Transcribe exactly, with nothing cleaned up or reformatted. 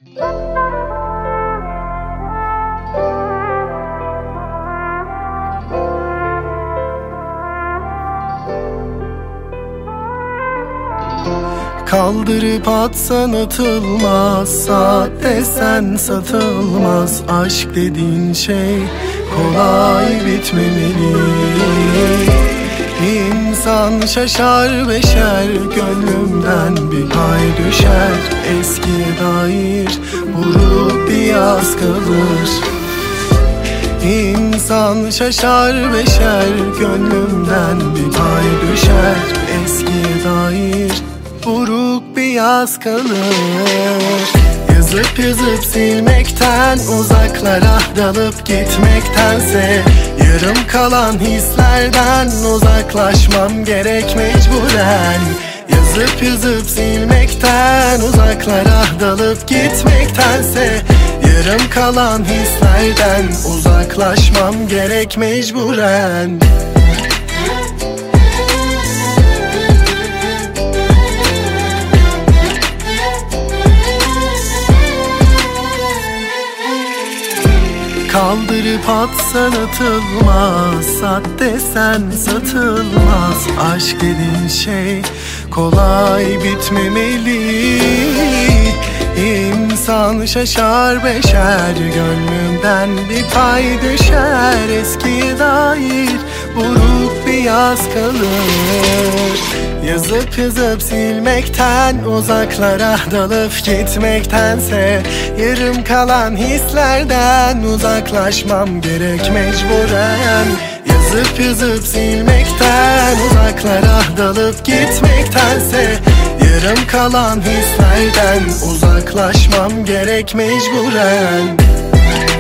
Kaldırıp atsan atılmaz, saat desen satılmaz. Aşk dediğin şey kolay bitmemeli. İnsan şaşar beşer, gönlümden bir pay düşer. Eskiye dair buruk bir yaz kalır. İnsan şaşar beşer, gönlümden bir pay düşer. Eskiye dair buruk bir yaz kalır. Yazıp yazıp silmekten, uzaklara dalıp gitmektense yarım kalan hislerden uzaklaşmam gerek mecburen. Yazıp yazıp silmekten, uzaklara dalıp gitmektense yarım kalan hislerden uzaklaşmam gerek mecburen. Kaldırıp atsan atılmaz, sat desen satılmaz. Aşk dediğin şey kolay bitmemeli. İnsan şaşar beşer, gönlümden bir pay düşer. Eskiye dair buruk bir yaz kalır. Yazıp yazıp silmekten, uzaklara dalıp gitmektense yarım kalan hislerden uzaklaşmam gerek mecburen. Yazıp yazıp silmekten, uzaklara dalıp gitmektense yarım kalan hislerden uzaklaşmam gerek mecburen.